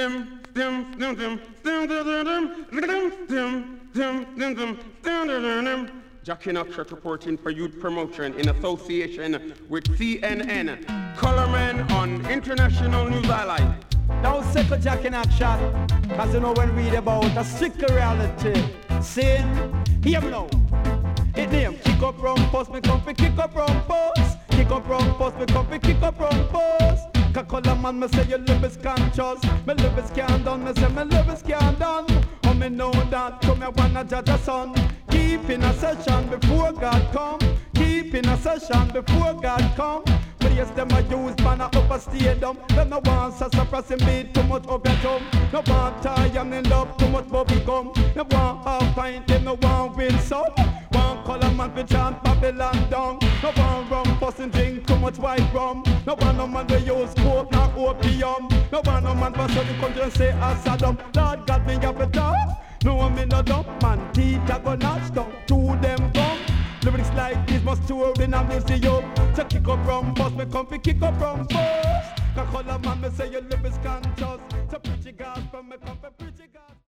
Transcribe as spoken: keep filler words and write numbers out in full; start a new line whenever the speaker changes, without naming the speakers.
Jackie Knoxshot reporting for youth promotion in association with C N N. Colorman on International News Highlight.
Don't sickle Jackie Knoxshot, cause you know when we read about a sick reality. See, hear me now. It name kick up rumpus, me come fi kick up rumpus. Kick up rumpus, me come fi kick up rumpus. Kakola man, me say your love is conscious. Me love is can't done, me say me love is can't done. Oh me know that, come here wanna judge a son. Keep in a session before God come. Keep in a session before God come. Place them a use banner up a stadium. Them no want so suppressing beat too much up your tongue. No want tie and in love too much bubble gum. No want half pint, them no want win some. One color man fi chant Babylon down. No want rum pussing drink too much white rum. No want no man to use coke nor opium. No want no man pass on the country and say Assadam. Lord God me have a talk. No me no dumb man. Teeth a go notch down to them gum. Lyrics like this must tour in a museum. So kick up from bus, me come fi kick up from bus. Cause color man me say your love is conscious. So preach it gospel, me come fi preach it gospel.